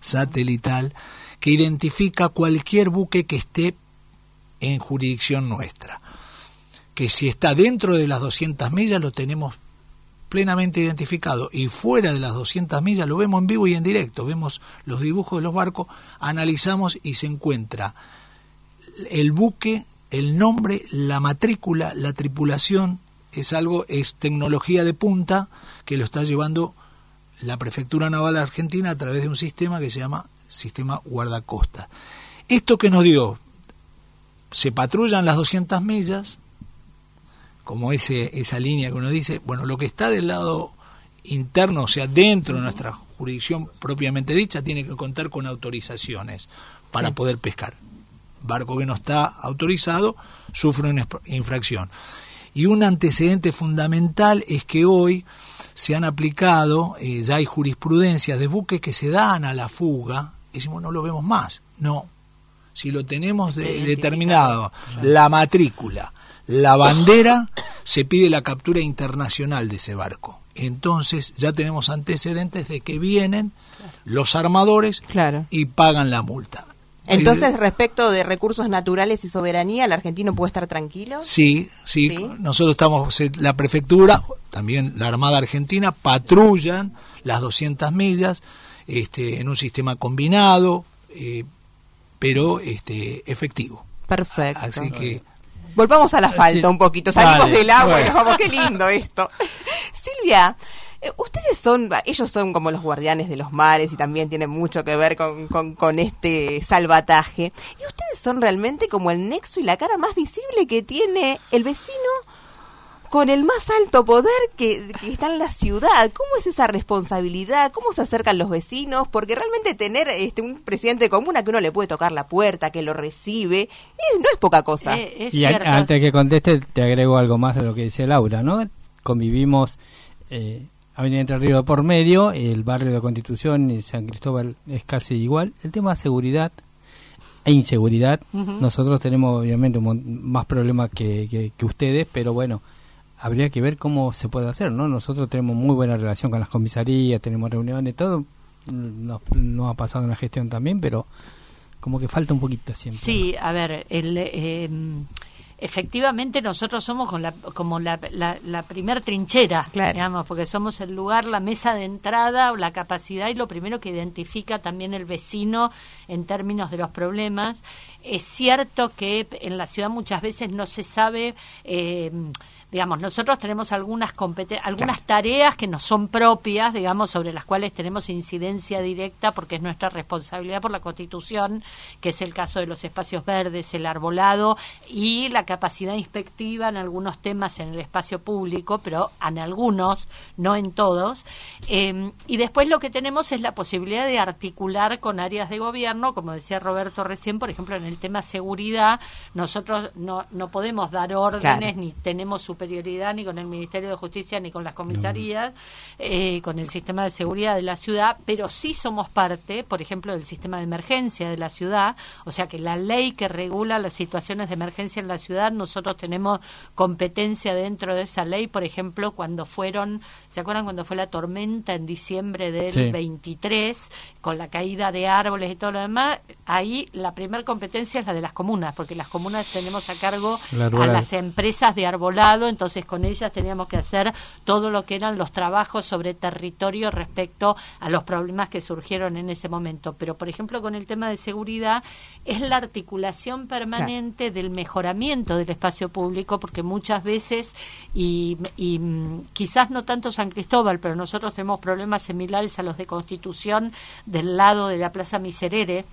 que identifica cualquier buque que esté en jurisdicción nuestra, que si está dentro de las 200 millas lo tenemos plenamente identificado, y fuera de las 200 millas lo vemos en vivo y en directo, vemos los dibujos de los barcos, analizamos y se encuentra el buque, el nombre, la matrícula, la tripulación. Es tecnología de punta que lo está llevando la Prefectura Naval Argentina a través de un sistema que se llama Sistema Guardacosta. Esto que nos dio, se patrullan las 200 millas, como esa línea que uno dice, bueno, lo que está del lado interno, o sea, dentro de nuestra jurisdicción propiamente dicha, tiene que contar con autorizaciones para poder pescar. Barco que no está autorizado sufre una infracción. Y un antecedente fundamental es que hoy se han aplicado, ya hay jurisprudencia de buques que se dan a la fuga, y decimos, no lo vemos más. No, si lo tenemos determinado, la matrícula, la bandera, se pide la captura internacional de ese barco. Entonces ya tenemos antecedentes de que vienen los armadores y pagan la multa. Entonces, respecto de recursos naturales y soberanía, ¿el argentino puede estar tranquilo? Sí. Nosotros estamos, la prefectura, también la Armada Argentina, patrullan las 200 millas en un sistema combinado, pero efectivo. Perfecto. Así que... Volvamos al asfalto un poquito, salimos del agua y nos vamos, qué lindo esto. Silvia, ellos son como los guardianes de los mares y también tienen mucho que ver con este salvataje. Y ustedes son realmente como el nexo y la cara más visible que tiene el vecino con el más alto poder que está en la ciudad. ¿Cómo es esa responsabilidad? ¿Cómo se acercan los vecinos? Porque realmente tener un presidente de comuna que uno le puede tocar la puerta, que lo recibe, no es poca cosa. Y antes que conteste, te agrego algo más de lo que dice Laura, ¿no? Convivimos... Avenida Entre Ríos por medio, el barrio de Constitución y San Cristóbal es casi igual. El tema de seguridad e inseguridad, nosotros tenemos obviamente más problemas que ustedes, pero bueno, habría que ver cómo se puede hacer, ¿no? Nosotros tenemos muy buena relación con las comisarías, tenemos reuniones, todo nos ha pasado en la gestión también, pero como que falta un poquito siempre. Sí, a ver, efectivamente nosotros somos como la primer trinchera, claro, digamos, porque somos el lugar, la mesa de entrada, la capacidad y lo primero que identifica también el vecino en términos de los problemas. Es cierto que en la ciudad muchas veces no se sabe... digamos, nosotros tenemos algunas tareas que nos son propias, digamos, sobre las cuales tenemos incidencia directa porque es nuestra responsabilidad por la Constitución, que es el caso de los espacios verdes, el arbolado y la capacidad inspectiva en algunos temas en el espacio público, pero en algunos, no en todos. Y después lo que tenemos es la posibilidad de articular con áreas de gobierno, como decía Roberto recién, por ejemplo, en el tema seguridad, nosotros no podemos dar órdenes, claro, ni tenemos superioridad ni con el Ministerio de Justicia ni con las comisarías, con el sistema de seguridad de la ciudad, pero sí somos parte, por ejemplo, del sistema de emergencia de la ciudad, o sea que la ley que regula las situaciones de emergencia en la ciudad, nosotros tenemos competencia dentro de esa ley, por ejemplo, ¿se acuerdan cuando fue la tormenta en diciembre del 23, con la caída de árboles y todo lo demás? Ahí la primera competencia es la de las comunas, porque las comunas tenemos a cargo a las empresas de arbolado, entonces con ellas teníamos que hacer todo lo que eran los trabajos sobre territorio respecto a los problemas que surgieron en ese momento. Pero, por ejemplo, con el tema de seguridad, es la articulación permanente, claro, del mejoramiento del espacio público, porque muchas veces, y quizás no tanto San Cristóbal, pero nosotros tenemos problemas similares a los de Constitución del lado de la Plaza Miserere,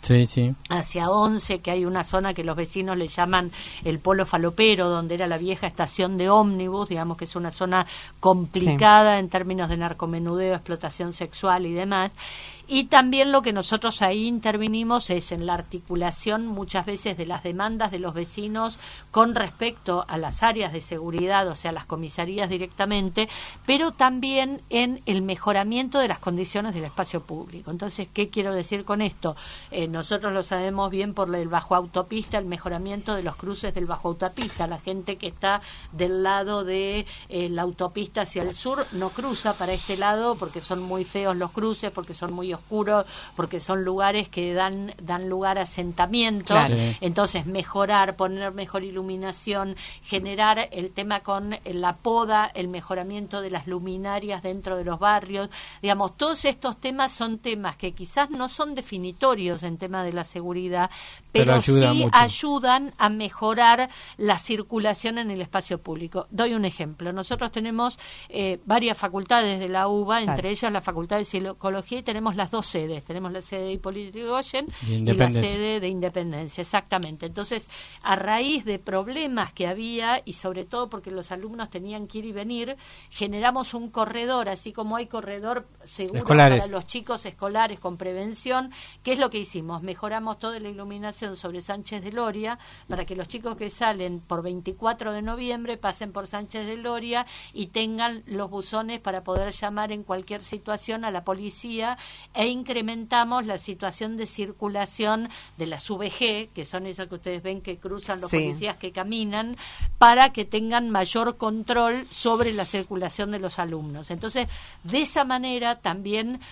hacia 11, que hay una zona que los vecinos le llaman el polo falopero, donde era la vieja estación de ómnibus, digamos que es una zona complicada en términos de narcomenudeo, explotación sexual y demás. Y también lo que nosotros ahí intervinimos es en la articulación muchas veces de las demandas de los vecinos con respecto a las áreas de seguridad, o sea, las comisarías directamente, pero también en el mejoramiento de las condiciones del espacio público. Entonces, ¿qué quiero decir con esto? Nosotros lo sabemos bien por el bajo autopista, el mejoramiento de los cruces del bajo autopista. La gente que está del lado de la autopista hacia el sur no cruza para este lado porque son muy feos los cruces, porque son muy oscuros, porque son lugares que dan lugar a asentamientos, claro. Entonces mejorar, poner mejor iluminación, generar el tema con la poda, el mejoramiento de las luminarias dentro de los barrios, digamos, todos estos temas son temas que quizás no son definitorios en tema de la seguridad, pero sí ayudan a mejorar la circulación en el espacio público. Doy un ejemplo, nosotros tenemos varias facultades de la UBA, entre ellas la Facultad de Psicología, y tenemos las dos sedes, tenemos la sede de Hipólito Yrigoyen y la sede de Independencia, exactamente. Entonces, a raíz de problemas que había, y sobre todo porque los alumnos tenían que ir y venir, generamos un corredor, así como hay corredor seguro para los chicos escolares con prevención. ¿Qué es lo que hicimos? Mejoramos toda la iluminación sobre Sánchez de Loria para que los chicos que salen por 24 de noviembre pasen por Sánchez de Loria y tengan los buzones para poder llamar en cualquier situación a la policía, e incrementamos la situación de circulación de las VG, que son esas que ustedes ven que cruzan los policías que caminan, para que tengan mayor control sobre la circulación de los alumnos. Entonces, de esa manera también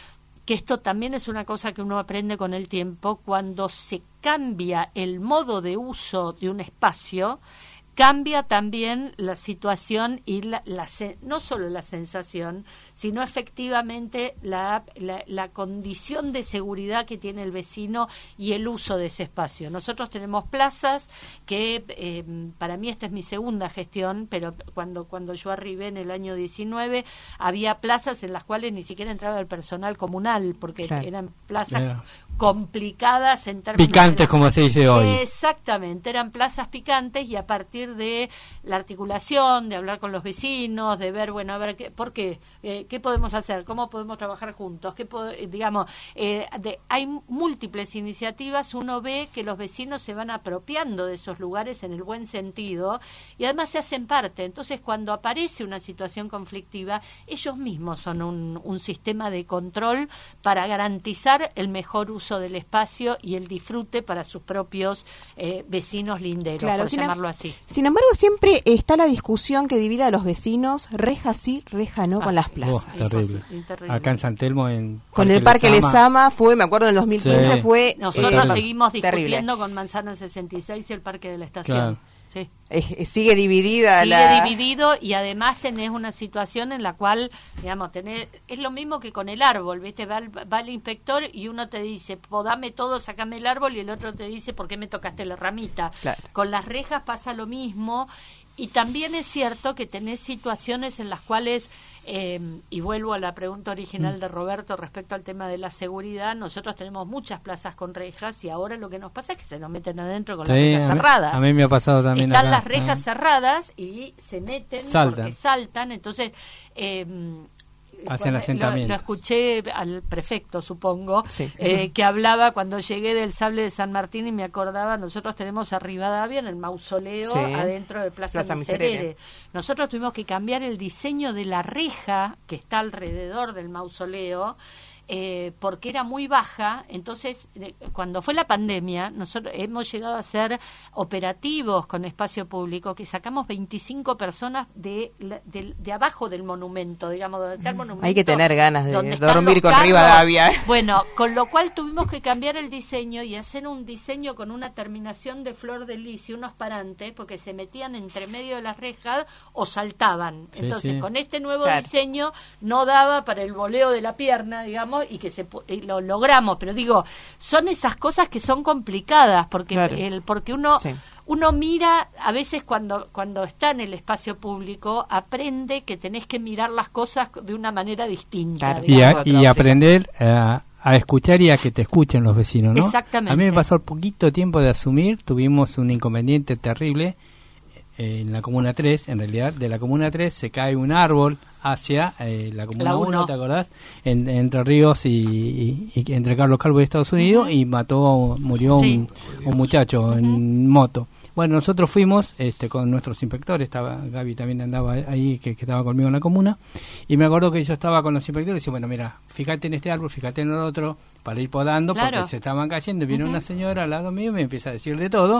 que esto también es una cosa que uno aprende con el tiempo, cuando se cambia el modo de uso de un espacio, cambia también la situación y no solo la sensación, sino efectivamente la condición de seguridad que tiene el vecino y el uso de ese espacio. Nosotros tenemos plazas que, para mí esta es mi segunda gestión, pero cuando yo arribé en el año 19, había plazas en las cuales ni siquiera entraba el personal comunal, porque eran plazas complicadas en términos... Picantes, como se dice hoy. Exactamente, eran plazas picantes, y a partir de la articulación, de hablar con los vecinos, de ver, bueno, a ver, ¿por qué? ¿Qué podemos hacer? ¿Cómo podemos trabajar juntos? Hay múltiples iniciativas. Uno ve que los vecinos se van apropiando de esos lugares en el buen sentido y además se hacen parte. Entonces, cuando aparece una situación conflictiva, ellos mismos son un sistema de control para garantizar el mejor uso del espacio y el disfrute para sus propios vecinos linderos, por llamarlo así. Sin embargo, siempre está la discusión que divide a los vecinos, reja sí, reja no, con las plazas. Terrible. Acá en San Telmo, con el Parque Lezama fue, me acuerdo, en el 2015 fue... Nosotros seguimos discutiendo con Manzana 66 y el Parque de la Estación. Claro. Sí. Sigue dividida. Sigue dividido, y además tenés una situación en la cual, digamos, es lo mismo que con el árbol, ¿viste? Va el inspector y uno te dice, podame todo, sacame el árbol, y el otro te dice, ¿por qué me tocaste la ramita? Claro. Con las rejas pasa lo mismo. Y también es cierto que tenés situaciones en las cuales, y vuelvo a la pregunta original de Roberto respecto al tema de la seguridad, nosotros tenemos muchas plazas con rejas, y ahora lo que nos pasa es que se nos meten adentro con las rejas cerradas. A mí me ha pasado también. Están las rejas cerradas y se meten porque saltan, entonces... hacen asentamiento. Lo escuché al prefecto, supongo, que hablaba cuando llegué del Sable de San Martín, y me acordaba, nosotros tenemos a Rivadavia en el mausoleo, adentro de Plaza Miserere. Nosotros tuvimos que cambiar el diseño de la reja que está alrededor del mausoleo, porque era muy baja. Entonces, cuando fue la pandemia, nosotros hemos llegado a ser operativos con espacio público, que sacamos 25 personas de abajo del monumento, digamos, donde está el monumento. Hay que tener ganas de dormir con Rivadavia. Bueno, con lo cual tuvimos que cambiar el diseño y hacer un diseño con una terminación de flor de lis y unos parantes, porque se metían entre medio de las rejas o saltaban. Entonces, con este nuevo diseño no daba para el voleo de la pierna, digamos, y lo logramos, pero digo, son esas cosas que son complicadas, porque porque uno mira, a veces cuando está en el espacio público, aprende que tenés que mirar las cosas de una manera distinta. Y aprender a escuchar y a que te escuchen los vecinos, ¿no? Exactamente. A mí me pasó poquito tiempo de asumir, tuvimos un inconveniente terrible en la Comuna 3, en realidad, de la Comuna 3 se cae un árbol hacia la Comuna 1, ¿te acordás? Entre Ríos y entre Carlos Calvo y Estados Unidos, y murió un muchacho en moto. Bueno, nosotros fuimos con nuestros inspectores, Gaby también andaba ahí, que estaba conmigo en la comuna, y me acuerdo que yo estaba con los inspectores y decía, bueno, mira, fíjate en este árbol, fíjate en el otro, para ir podando, porque se estaban cayendo. Viene una señora al lado mío y me empieza a decir de todo,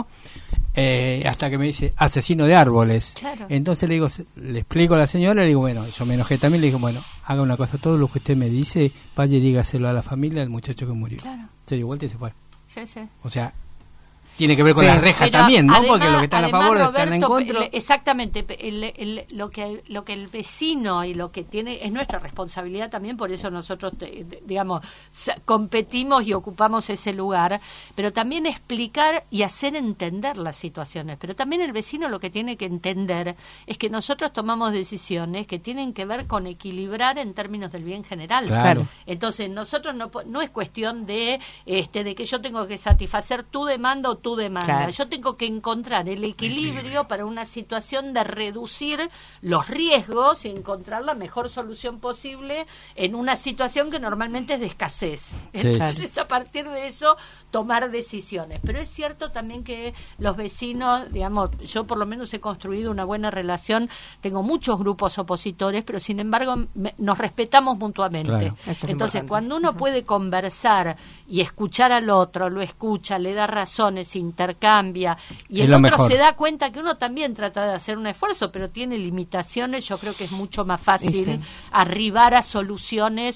hasta que me dice, asesino de árboles. Claro. Entonces le explico a la señora, le digo, bueno, yo me enojé también, le digo, bueno, haga una cosa, todo lo que usted me dice, vaya y dígaselo a la familia del muchacho que murió. Claro. Se dio vuelta y se fue. Sí. O sea, tiene que ver con las rejas también, ¿no? Además, porque lo que están a favor Roberto, están en contra. Exactamente, lo que el vecino y lo que tiene es nuestra responsabilidad también, por eso nosotros, digamos, competimos y ocupamos ese lugar, pero también explicar y hacer entender las situaciones. Pero también el vecino lo que tiene que entender es que nosotros tomamos decisiones que tienen que ver con equilibrar en términos del bien general. Claro. Entonces, nosotros no es cuestión de que yo tengo que satisfacer tu demanda o tu demanda. Claro. Yo tengo que encontrar el equilibrio para una situación de reducir los riesgos y encontrar la mejor solución posible en una situación que normalmente es de escasez. Entonces, a partir de eso, tomar decisiones. Pero es cierto también que los vecinos, digamos, yo por lo menos he construido una buena relación, tengo muchos grupos opositores, pero sin embargo nos respetamos mutuamente. Claro. Entonces, cuando uno puede conversar y escuchar al otro, lo escucha, le da razones, intercambia, y el otro se da cuenta que uno también trata de hacer un esfuerzo, pero tiene limitaciones, yo creo que es mucho más fácil arribar a soluciones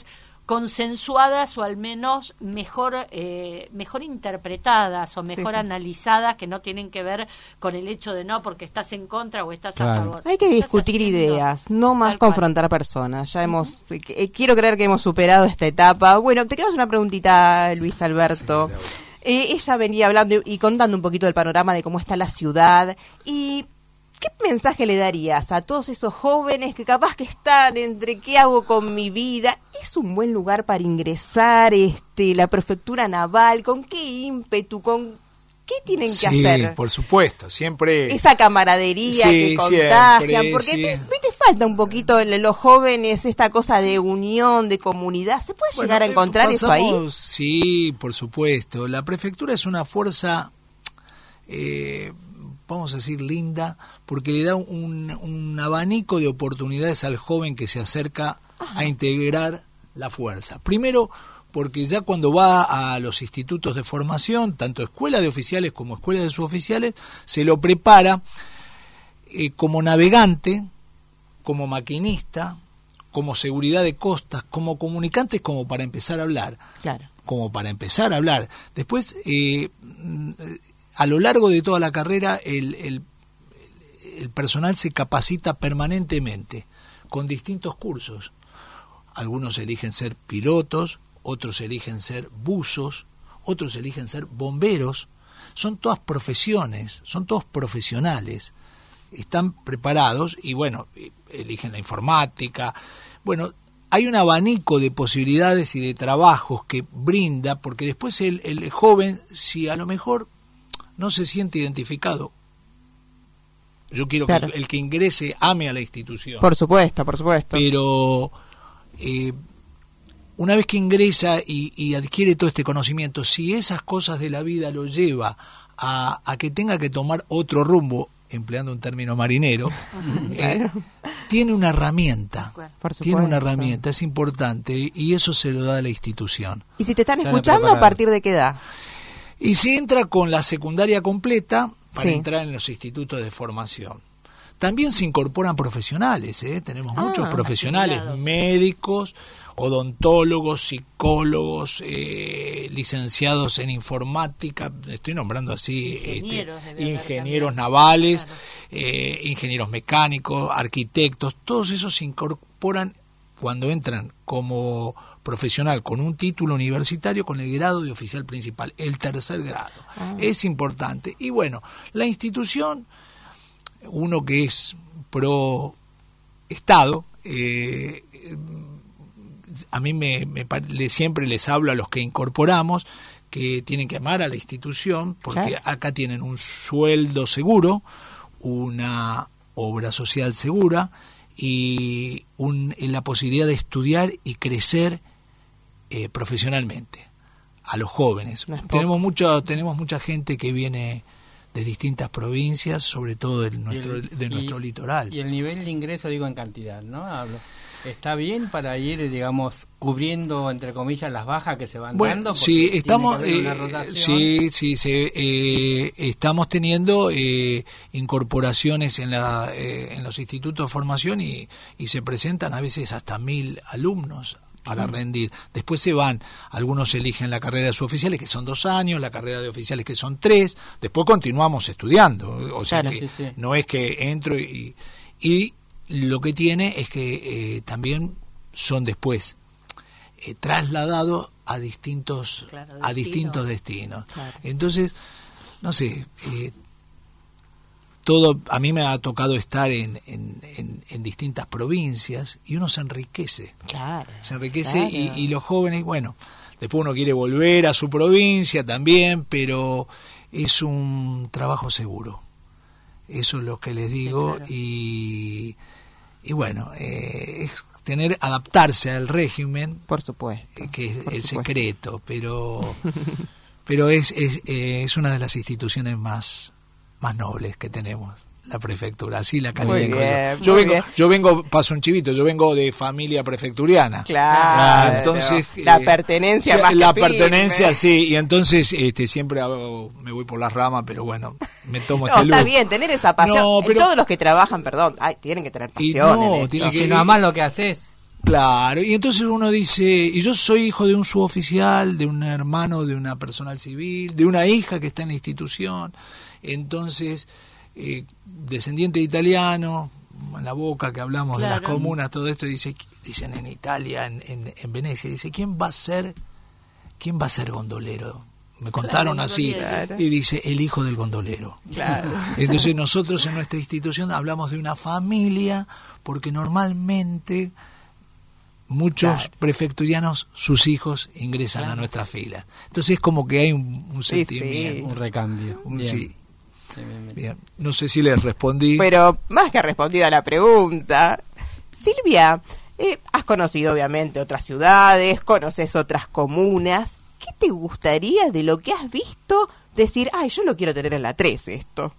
consensuadas o al menos mejor interpretadas o mejor analizadas, que no tienen que ver con el hecho de no porque estás en contra o estás a favor. Hay que discutir ideas, no más confrontar personas. Ya quiero creer que hemos superado esta etapa. Bueno, te quiero hacer una preguntita, Luis Alberto. Ella venía hablando y contando un poquito del panorama de cómo está la ciudad. ¿Y qué mensaje le darías a todos esos jóvenes que capaz que están entre qué hago con mi vida? ¿Es un buen lugar para ingresar la prefectura naval? ¿Con qué ímpetu? ¿Qué tienen que hacer? Sí, por supuesto, siempre... Esa camaradería que contagian, porque te falta un poquito en los jóvenes esta cosa de unión, de comunidad. ¿Se puede llegar a encontrar eso ahí? Sí, por supuesto. La prefectura es una fuerza, vamos a decir, linda, porque le da un abanico de oportunidades al joven que se acerca a integrar la fuerza. Primero, porque ya cuando va a los institutos de formación, tanto escuela de oficiales como escuela de suboficiales, se lo prepara como navegante, como maquinista, como seguridad de costas, como comunicante, como para empezar a hablar. Claro. Como para empezar a hablar. Después, a lo largo de toda la carrera, el personal se capacita permanentemente, con distintos cursos. Algunos eligen ser pilotos, otros eligen ser buzos, otros eligen ser bomberos. Son todas profesiones, son todos profesionales, están preparados y bueno, eligen la informática. Bueno, hay un abanico de posibilidades y de trabajos que brinda, porque después el joven, si a lo mejor no se siente identificado, yo quiero que el que ingrese ame a la institución. Por supuesto, por supuesto. Pero una vez que ingresa y adquiere todo este conocimiento, si esas cosas de la vida lo lleva a que tenga que tomar otro rumbo, empleando un término marinero, tiene una herramienta, es importante, y eso se lo da a la institución. ¿Y si te están escuchando, a partir de qué edad? Y se entra con la secundaria completa para entrar en los institutos de formación. También se incorporan profesionales, tenemos muchos profesionales, médicos, odontólogos, psicólogos, licenciados en informática, estoy nombrando así, ingenieros navales, ingenieros mecánicos, arquitectos, todos esos se incorporan cuando entran como profesional con un título universitario, con el grado de oficial principal, el tercer grado. Es importante. Y bueno, la institución, uno que es pro Estado, a mí siempre les hablo a los que incorporamos que tienen que amar a la institución, porque acá tienen un sueldo seguro, una obra social segura y la posibilidad de estudiar y crecer profesionalmente a los jóvenes. Tenemos mucha gente que viene de distintas provincias, sobre todo de nuestro litoral. Y el nivel de ingreso, digo, en cantidad, ¿no? Hablo. ¿Está bien para ir, digamos, cubriendo, entre comillas, las bajas que se van dando? Sí, estamos estamos teniendo incorporaciones en los institutos de formación y se presentan a veces hasta 1.000 alumnos para rendir. Después se van, algunos eligen la carrera de suboficiales, que son 2 años, la carrera de oficiales, que son 3, después continuamos estudiando, o sea no es que entro y lo que tiene es que también son después trasladados a distintos destinos. Claro. Entonces, no sé, a mí me ha tocado estar en distintas provincias y uno se enriquece. Y los jóvenes, bueno, después uno quiere volver a su provincia también, pero es un trabajo seguro. Eso es lo que les digo. Y bueno, es adaptarse al régimen, por supuesto, que es el secreto, pero es una de las instituciones más nobles que tenemos, la prefectura, así la califico yo vengo, paso un chivito, yo vengo de familia prefecturiana. Claro. Entonces la pertenencia más la que pertenencia firme. Sí, y entonces siempre me voy por las ramas, pero bueno, me tomo está bien tener esa pasión. Todos los que trabajan, tienen que tener pasión. Si no amas lo que haces. Claro, y entonces uno dice, y yo soy hijo de un suboficial, de un hermano de una personal civil, de una hija que está en la institución, entonces, descendiente de italiano, en la Boca que hablamos de las comunas, todo esto, dicen en Italia, en Venecia, dice, ¿quién va a ser gondolero? Me contaron así, y dice, el hijo del gondolero. Claro. Entonces nosotros en nuestra institución hablamos de una familia, porque normalmente muchos prefecturianos, sus hijos ingresan a nuestras filas. Entonces es como que hay un sentimiento. Un recambio. Sí. Bien. No sé si les respondí. Pero más que respondido a la pregunta, Silvia, has conocido obviamente otras ciudades, conoces otras comunas. ¿Qué te gustaría de lo que has visto decir, yo lo quiero tener en la 3 esto?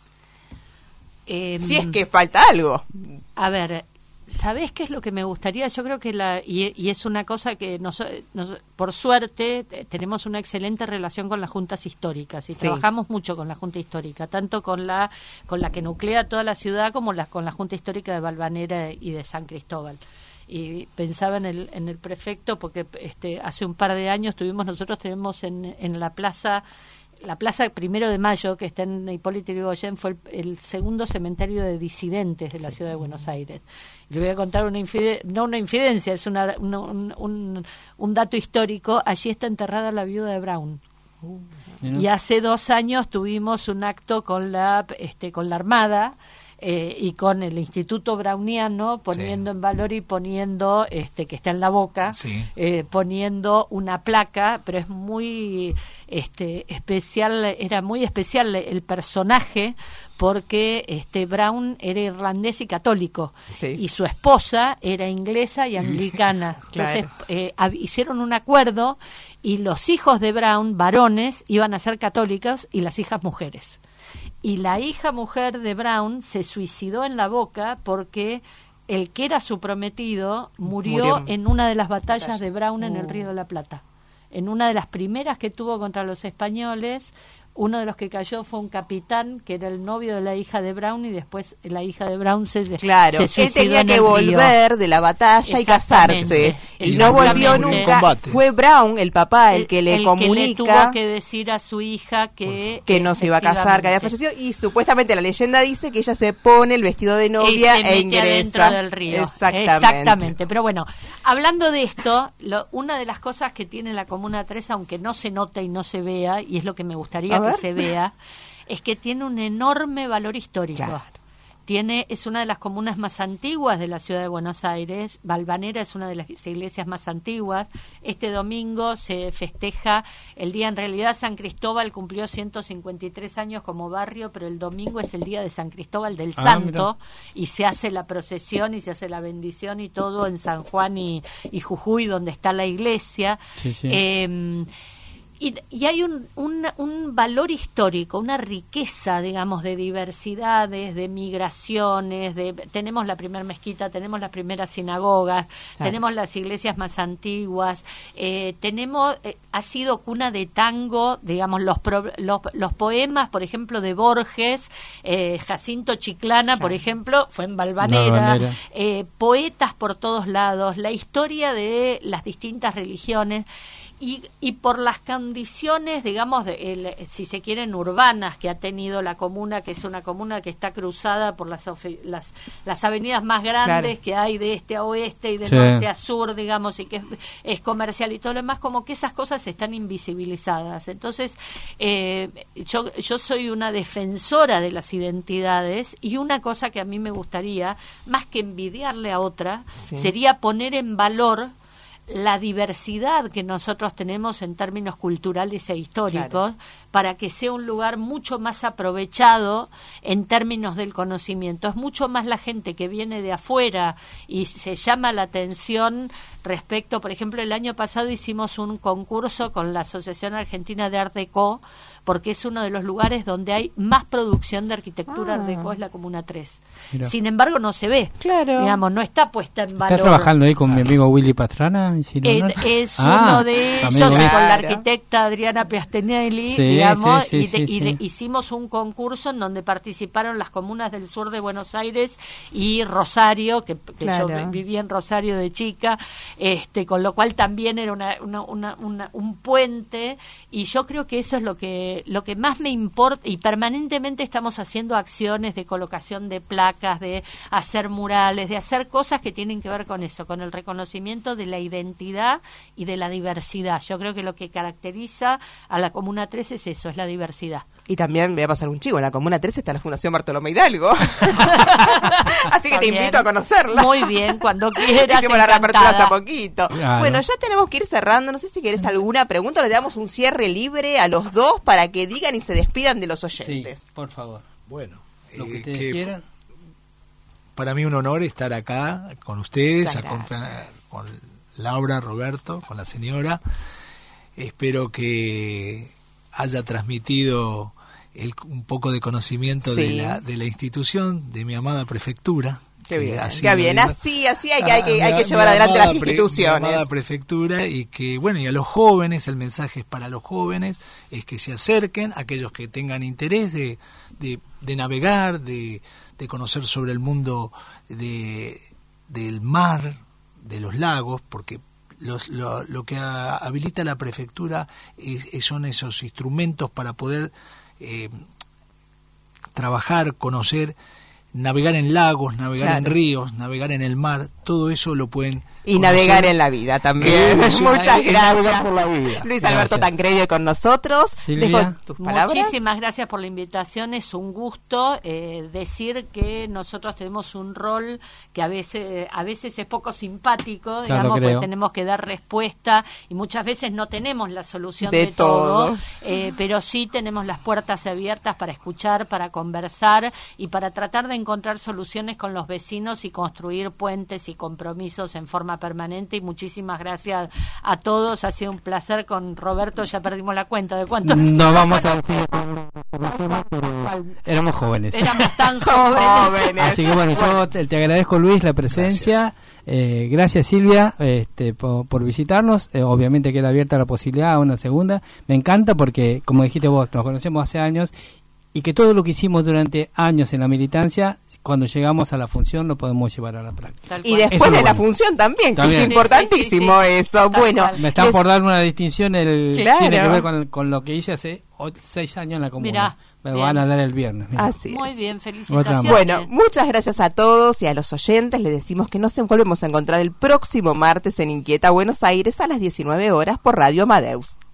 Si es que falta algo. A ver, ¿sabés qué es lo que me gustaría? Yo creo que y es una cosa que por suerte tenemos una excelente relación con las juntas históricas y trabajamos mucho con la junta histórica, tanto con la que nuclea toda la ciudad como con la junta histórica de Valvanera y de San Cristóbal. Y pensaba en el prefecto porque hace un par de años nosotros tenemos en la plaza 1 de Mayo, que está en Hipólito Yrigoyen, fue el segundo cementerio de disidentes de la ciudad de Buenos Aires. Le voy a contar no una infidencia, es un dato histórico. Allí está enterrada la viuda de Brown. Y hace 2 años tuvimos un acto con la Armada, y con el Instituto Browniano poniendo en valor y poniendo que está en la Boca, poniendo una placa, pero es muy especial, era muy especial el personaje porque Brown era irlandés y católico y su esposa era inglesa y anglicana. Entonces hicieron un acuerdo y los hijos de Brown, varones, iban a ser católicos y las hijas mujeres. Y la hija mujer de Brown se suicidó en la Boca porque el que era su prometido murió en una de las batallas de Brown en el Río de la Plata. En una de las primeras que tuvo contra los españoles, uno de los que cayó fue un capitán que era el novio de la hija de Brown y después la hija de Brown se suicidó. Él tenía que volver de la batalla y casarse y no volvió nunca. Fue Brown, el papá, el que le comunica que le tuvo que decir a su hija que no se iba a casar, que había fallecido, y supuestamente la leyenda dice que ella se pone el vestido de novia e ingresa dentro del río. Exactamente. Pero bueno, hablando de esto, una de las cosas que tiene la Comuna 3, aunque no se note y no se vea, y es lo que me gustaría que se vea, es que tiene un enorme valor histórico. Claro. Es una de las comunas más antiguas de la ciudad de Buenos Aires. Valvanera es una de las iglesias más antiguas. Este domingo se festeja el día, en realidad San Cristóbal cumplió 153 años como barrio, pero el domingo es el día de San Cristóbal del Santo, y se hace la procesión y se hace la bendición y todo en San Juan y Jujuy, donde está la iglesia. Y hay un valor histórico, una riqueza, digamos, de diversidades, de migraciones, tenemos la primera mezquita, tenemos las primeras sinagogas, tenemos las iglesias más antiguas, ha sido cuna de tango, digamos, los poemas, por ejemplo, de Borges, Jacinto Chiclana, por ejemplo, fue en Valvanera, poetas por todos lados, la historia de las distintas religiones. Y por las condiciones, digamos, si se quieren, urbanas que ha tenido la comuna, que es una comuna que está cruzada por las avenidas más grandes que hay de este a oeste y de norte a sur, digamos, y que es comercial y todo lo demás, como que esas cosas están invisibilizadas. Entonces, yo soy una defensora de las identidades, y una cosa que a mí me gustaría, más que envidiarle a otra, sería poner en valor la diversidad que nosotros tenemos en términos culturales e históricos, para que sea un lugar mucho más aprovechado en términos del conocimiento. Es mucho más la gente que viene de afuera y se llama la atención respecto, por ejemplo, el año pasado hicimos un concurso con la Asociación Argentina de Art Deco, porque es uno de los lugares donde hay más producción de arquitectura Art Deco, es la Comuna 3. Mirá. Sin embargo, no se ve. Claro. Digamos, no está puesta en valor. ¿Estás trabajando ahí con mi amigo Willy Pastrana? Es uno de ellos, con la arquitecta Adriana Piastenelli, digamos, hicimos un concurso en donde participaron las comunas del sur de Buenos Aires y Rosario, que yo viví en Rosario de chica, con lo cual también era un puente, y yo creo que eso es lo que más me importa, y permanentemente estamos haciendo acciones de colocación de placas, de hacer murales, de hacer cosas que tienen que ver con eso, con el reconocimiento de la identidad y de la diversidad. Yo creo que lo que caracteriza a la Comuna 3 es eso, es la diversidad. Y también voy a pasar un chivo, en la Comuna 13 está la Fundación Bartolomé Hidalgo. Así que te invito a conocerla. Muy bien, cuando quieras. Hicimos la reapertura hace poquito. Claro. Bueno, ya tenemos que ir cerrando. No sé si querés alguna pregunta. Le damos un cierre libre a los dos para que digan y se despidan de los oyentes. Sí, por favor. Bueno, lo que ustedes quieran. Para mí un honor estar acá con ustedes, con Laura, Roberto, con la señora. Espero que haya transmitido un poco de conocimiento de la institución, de mi amada prefectura. Qué bien, así hay que llevar adelante las instituciones. Mi amada prefectura, y que, bueno, y a los jóvenes, el mensaje es para los jóvenes, es que se acerquen, aquellos que tengan interés de navegar, de conocer sobre el mundo del mar, de los lagos, porque lo que habilita la prefectura son esos instrumentos para poder trabajar, conocer, navegar en lagos, navegar en ríos, navegar en el mar, todo eso lo pueden y conocer. Navegar en la vida también. Muchas gracias por la vida. Luis Alberto Tancredi con nosotros. Dejo tus palabras. Muchísimas gracias por la invitación, es un gusto decir que nosotros tenemos un rol que a veces es poco simpático, digamos, porque tenemos que dar respuesta y muchas veces no tenemos la solución de todo. Pero sí tenemos las puertas abiertas para escuchar, para conversar y para tratar de encontrar soluciones con los vecinos y construir puentes y compromisos en forma permanente. Y muchísimas gracias a todos, ha sido un placer. Con Roberto ya perdimos la cuenta de cuántos. No vamos a decir, éramos jóvenes. Éramos tan jóvenes. Así que bueno, yo te agradezco, Luis, la presencia. Gracias, Silvia, por visitarnos. Obviamente queda abierta la posibilidad a una segunda. Me encanta porque, como dijiste vos, nos conocemos hace años, y que todo lo que hicimos durante años en la militancia, cuando llegamos a la función lo podemos llevar a la práctica. Y después de la función también, que es importantísimo eso. Bueno, me están por dar una distinción, tiene que ver con lo que hice hace 6 años en la comuna. Me lo van a dar el viernes. Así muy bien, felicitaciones. Bueno, muchas gracias a todos y a los oyentes. Les decimos que nos volvemos a encontrar el próximo martes en Inquieta Buenos Aires a las 19 horas por Radio Amadeus.